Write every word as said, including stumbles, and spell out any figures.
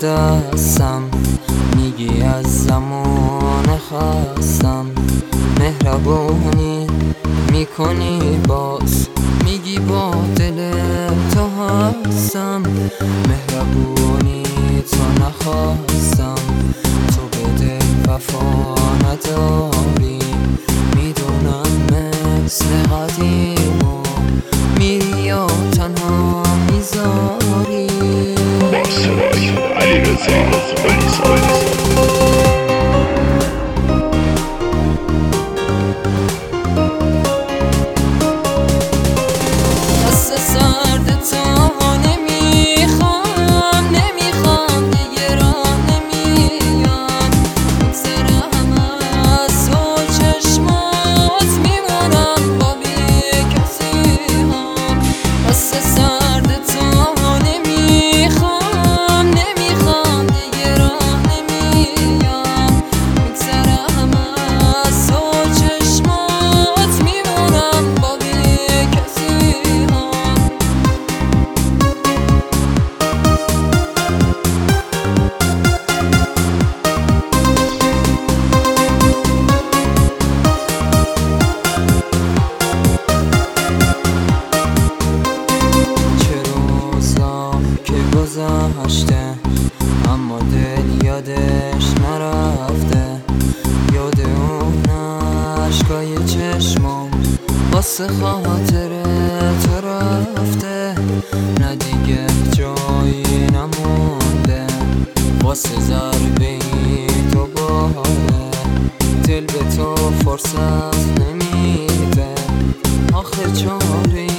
دستم، میگی از زمان خستم، مهربونی میکنی باز، میگی با دل تو هستم، مهربونی تو نخواستم، تو به دل وفا نداری، میدونم مثل قدیم و میری یا تنها میذاری. با صدای علیرضا قلیزی. دست سرد تا نمیخوام، نمیخوام دیگه راه نمیام، بگذرم از تو چشمات میمونم با بی کسی هم. دست سرد تا نمیخوام، نمیخوام دیگه راه نمیام، بگذرم از تو چشمات میمونم با بی کسی هم. گذشته اما دل یادش نرفته، یاد اون عشقای چشمام واسه خاطر تو رفته، نه دیگه جایی نمونده واسه ضربه تو باره، دل به تو فرصت نمیده، آخه چاره